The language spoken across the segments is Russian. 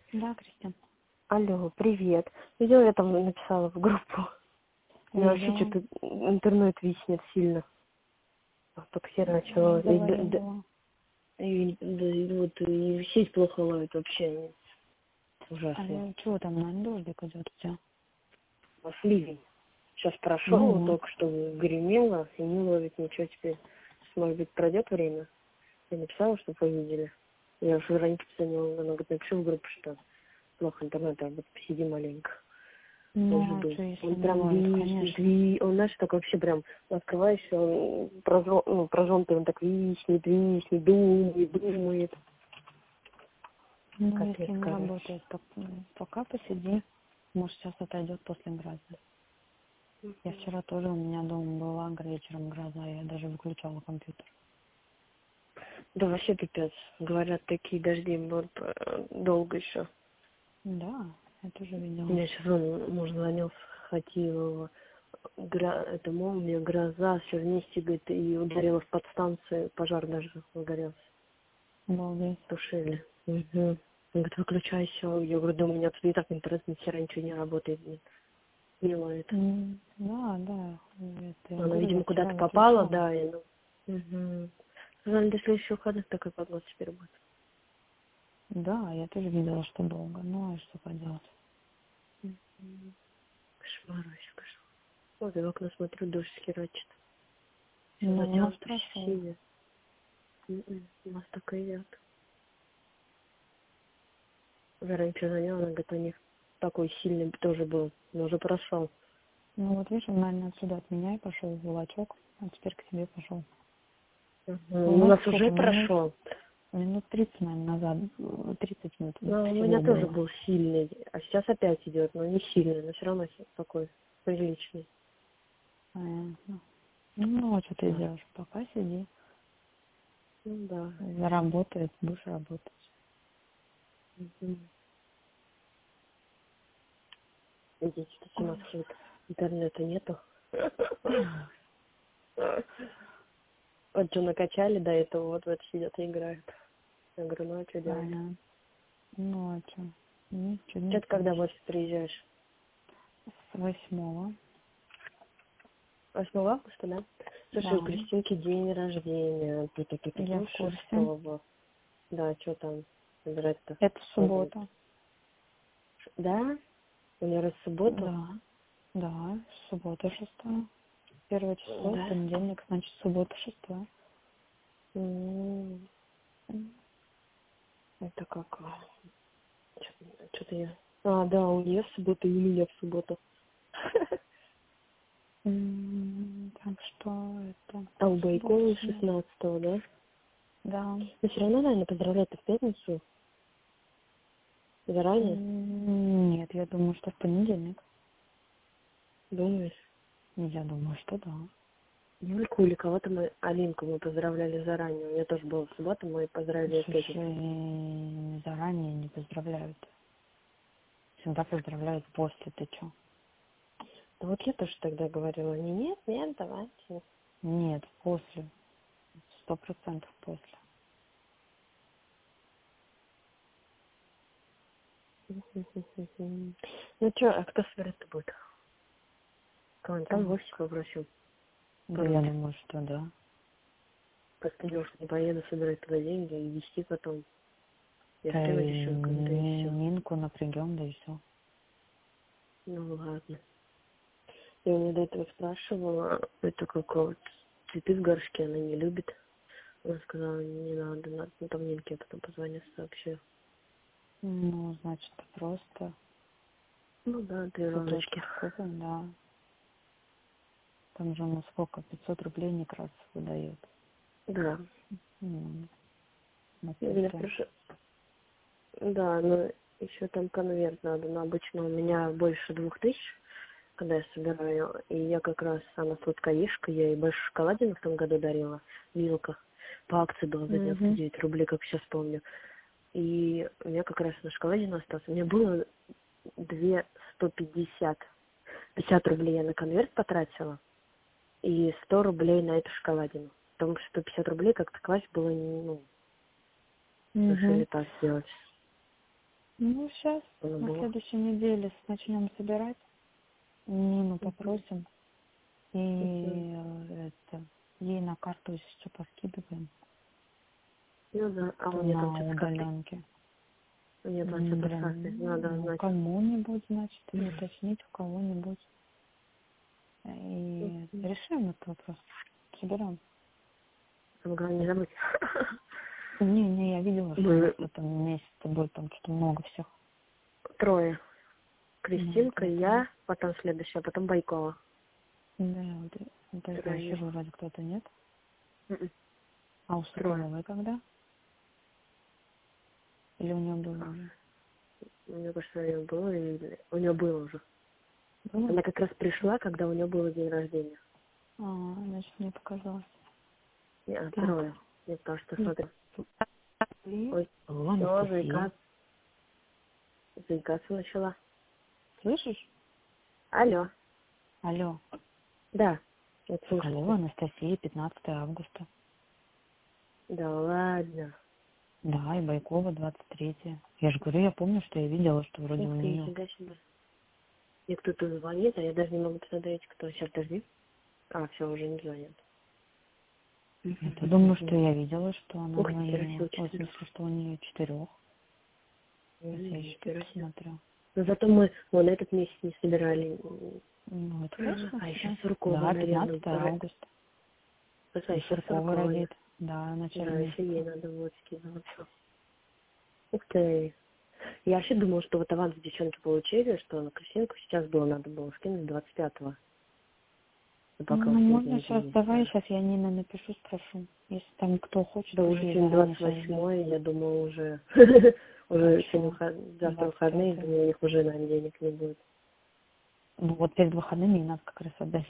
Да, Кристина. Алло, привет. Видела, я там написала в группу. У меня вообще Видела. что-то интернет виснет сильно. Только херачило. Говорила. И сеть плохо ловит вообще. А Ужасно. чего там, наверное, дождик идет у тебя? Ливень. Сейчас прошел, Ну, только что гремело, и не ловит ничего теперь. Может быть, пройдет время. Я написала, чтобы вы видели. Я уже раньше позвонила, она говорит, напиши в группу, что плохо интернет, а вот посиди маленько. Я ну, а жду. что, если Он не прям ловит, виснет, конечно. он, знаешь, так вообще прям открываешь, он прожжённый, он так виснет, думает. Ну, Капец, если не короче. работает, то пока посиди. Может, сейчас отойдет после грозы. Я вчера тоже, у меня дома была вечером гроза, я даже выключала компьютер. Да вообще пипец. Говорят, такие дожди будут долго еще. Да, я тоже У видела. меня сейчас муж звонил с Хатиева. Это молния, гроза, все вместе, говорит, и ударила в подстанцию, пожар даже загорелся. Обалдеть. Тушили. Угу. Он говорит, выключайся. Я говорю, да у меня тут и так интернет ни хера ничего не работает. Не ловит. Да, да. Это, я Она, говорю, я видимо, вчера куда-то попала, выключала. да, и Угу. Сказали, до следующих выходных такая погода теперь будет. Да, я тоже видела, что долго. Ну, а что поделать? Кошмар вообще, кошмар. Вот я в окно смотрю, дождь херачит. Все Ну, у нас затянуто, все прошел. синее. У нас так и идет. Я раньше звонила, она говорит, у них такой сильный тоже был, но уже прошел. Ну, вот видишь, он, наверное, отсюда от меня и пошел в Волочок, а теперь к тебе пошел. У У нас нас сколько? уже прошел. Минут 30, наверное, назад. 30 минут Но у меня всего тоже было. был сильный, а сейчас опять идет, но не сильный, но все равно такой приличный. Понятно. Ну, а что ты Да. делаешь? Пока сиди. Ну да. Заработает, будешь работать. Мгм. Видите, что у нас вот интернета нету. Вот что накачали до этого, вот сидят и играют. Я говорю, ну а что делать? Понятно. Ну, а что? Ничего не Что ты когда делаешь. в офис приезжаешь? С 8-го. 8 августа, да? Слушай, у Да. Кристинки день рождения. Я в курсе. 6-го. Да, что там собирать-то? Это суббота. Да? У нее раз в субботу? Да. Да, суббота 6-го. Первое число, Да? понедельник, значит, суббота 6-го. М, Это как? Что-то я... А, да, у нее в субботу и у меня в субботу. Так что это А у суббота, Байкова суббота. 16-го, да? Да. Но все равно, наверное, поздравлять-то в пятницу. Заранее. Нет, я думаю, что в понедельник. Думаешь? Я думаю, что да. Юльку или кого-то мы, Алинку мы поздравляли заранее. У нее тоже была суббота, мы поздравили в пятницу. Слушай, заранее не поздравляют. Всегда поздравляют после, ты чё? Да вот я тоже тогда говорила, нет, давайте. Нет, после. 100% после. Ну что, а кто собирать-то будет? Кого там Так. Вовсе попросил. Да, я Короче, думаю, что да. посмотрел, что не поеду собирать туда деньги и везти потом. Я с Да тремя и девчонками, да и все. Нинку напрягем, да и все. Ну ладно. Я у нее до этого спрашивала, это как вот цветы в горшке она не любит. Она сказала, не надо. Ну там Нинке я потом позвоню, сообщу. Ну, значит, просто Ну да, 2 розочки. цветочки купим, да. Там же у нас сколько? 500 рублей Некрасов выдает. Да. Ну, на Я меня цветы. прошу. Да, но еще там конверт надо. Но обычно у меня больше 2000, когда я собираю. И я как раз сама сладкоежка. Я ей больше шоколадину в том году дарила в вилках. По акции было за 99 рублей, как сейчас помню. И у меня как раз на шоколадину осталось. У меня было 2 150. 50 рублей я на конверт потратила. И 100 рублей на эту шоколадину. Потому что 150 рублей как-то класть было, ну, решили так сделать. Ну, сейчас, Оно на было. следующей неделе начнем собирать. Нину попросим. И это, ей на карту еще поскидываем Ну да, а у нее там на что-то с картой. удаленке. У нее там что-то с картой. Надо Блин, ну, знать. кому-нибудь, значит, уточнить у кого-нибудь. И решим этот вопрос. Соберем. Там главное не забыть. Не, я видела, что у нас Мы в этом месяце будет там что-то много всех. трое. Ну, Кристинка, поэтому. я, потом следующая, а потом Байкова. Да, вот только еще Троих. же вроде кто-то нет. Мгм. А у Трое. Соколовой когда? Или у нее было А, уже? мне кажется, у нее было, у нее было уже. Было? Она как раз пришла, когда у нее был день рождения. Значит, мне показалось. Так. Трое. Мне кажется, смотри. И Ой, все, Анастасия. заикаться начала. Слышишь? Алло. Алло. Да, вот слушаю Соколова тебя. Анастасия, 15 августа. Да ладно. Да, и Байкова 23. Я же говорю, я помню, что я видела, что вроде Ух у ты, нее. нифига себе. Мне кто-то звонит, а я даже не могу посмотреть, кто. Сейчас, подожди. А, все, уже не звонят. Я думаю, что я видела, что она Ух ты, звонила. просил Ой, в 4. смысле, что у нее 4. Сейчас я еще тут Нихера себе. посмотрю. Но зато мы вон этот месяц не собирали. Ну, это точно, А еще да. Суркова, Да, наверное. 15 августа. А И еще Суркова Суркова. родит. Да, в начале Да, еще ей месяца. надо будет скидываться. Ух ты. Я вообще думала, что вот аванс девчонки получили, что на Крысинку сейчас было надо было скинуть 25-го. Но пока Ну, уж можно деньги сейчас, есть давай даже. сейчас я Нина напишу, спрошу. Если там кто хочет, Да пусть уже ей сегодня заранее сейчас даст. 28-е, я думаю, уже А уже сегодня что? завтра выходные, 25-е. думаю, у них уже, наверное, денег не будет. Ну, вот перед выходными и надо как раз отдать.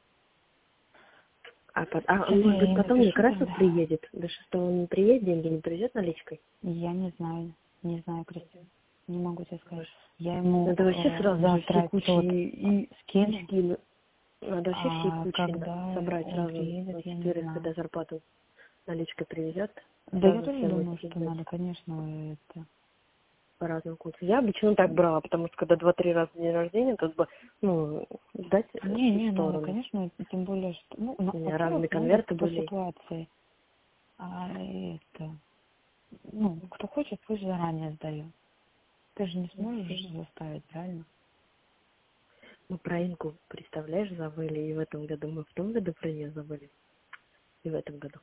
Сейчас Может я быть, ей потом напишу Некрасов тогда. приедет. До 6-го он не приедет, деньги не привезет наличкой. Я не знаю. Не знаю, Кристина. Не могу тебе сказать. Я ему Надо вообще сразу же все завтра кучи отчет и скину, скинуть. Надо вообще все а кучи когда собрать он сразу. приедет, На я не четверых, знаю. когда зарплату наличкой привезет, Да я сразу тоже всем думаю, что выкидывать надо, конечно, это... по разным курсам. Я обычно так брала, потому что когда 2-3 раза день рождения, тут бы, сдать в Не, надо, сторону. конечно, тем более, что... Ну, У меня во-первых, разные надо конверты по были. ситуации. А это... Ну, кто хочет, пусть заранее сдает. Ты же не сможешь заставить, правильно? Мы про Инку, представляешь, забыли, и в этом году мы в том году про нее забыли, и в этом году.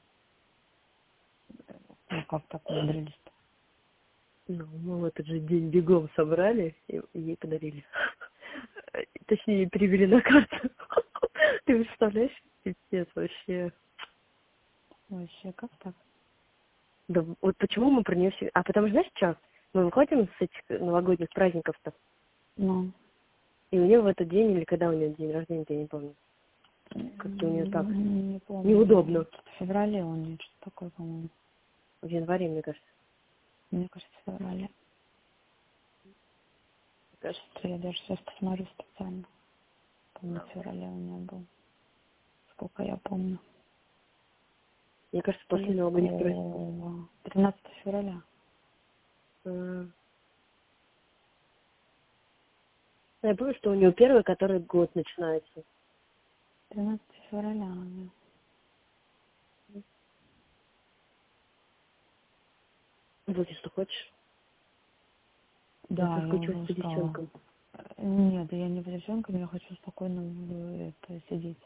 Ну, как так умудрились? Ну, мы в этот же день бегом собрали и ей подарили. Точнее, ей перевели на карту. Ты представляешь? Пипец вообще. Вообще, как так? Да вот почему мы про нее все... А потому что, знаешь, что? Мы выходим с этих новогодних праздников-то, Ну, и у нее в этот день, или когда у нее день рождения, я не помню. Как-то у нее так не помню. неудобно. В феврале у нее что-то такое, по-моему. В январе, мне кажется. Мне кажется, в феврале. Кажется. Сейчас я даже сейчас посмотрю специально. Помню, в феврале у нее был. Сколько я помню. Мне кажется, после новогодних праздников. Полякова. 13 февраля. А, Я помню, что у нее первый, который год начинается. 13 февраля. Да. Вот если хочешь. Я Да, я уже соскучилась по устала. девчонкам. Нет, я не по девчонкам, я хочу спокойно это, сидеть.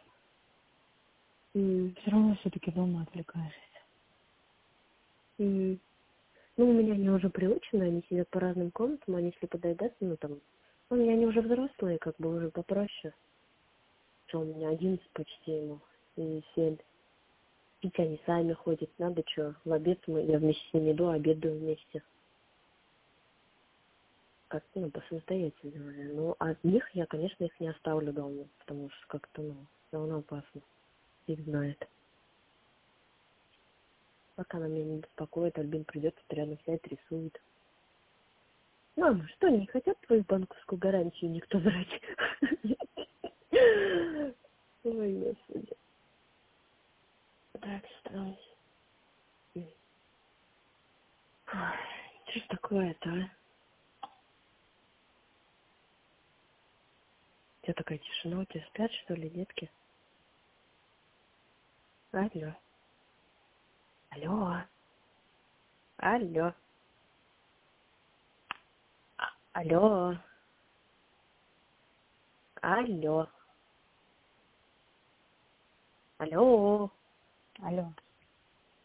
М, Все равно все-таки дома отвлекаешься. м. Ну, у меня они уже приучены, они сидят по разным комнатам, они если подойдут, у меня они уже взрослые, как бы уже попроще. Что у меня 11 почти ему, и 7. Пить они сами ходят, надо что, в обед я вместе с ними иду, обедаю вместе. Как, по самостоятельно. Ну, от них я, конечно, их не оставлю дома, потому что как-то, все равно опасно. Их знает. Пока она меня не беспокоит, Альбин придет, рядом сядет, рисует. Мама, что, не хотят твою банковскую гарантию никто брать? Ой, господи. Так, странно. Что ж такое-то, а? тебя такая тишина? У тебя спят, что ли, детки? Алло. Алло. Алло. Алло. Алло. Алло. Алло.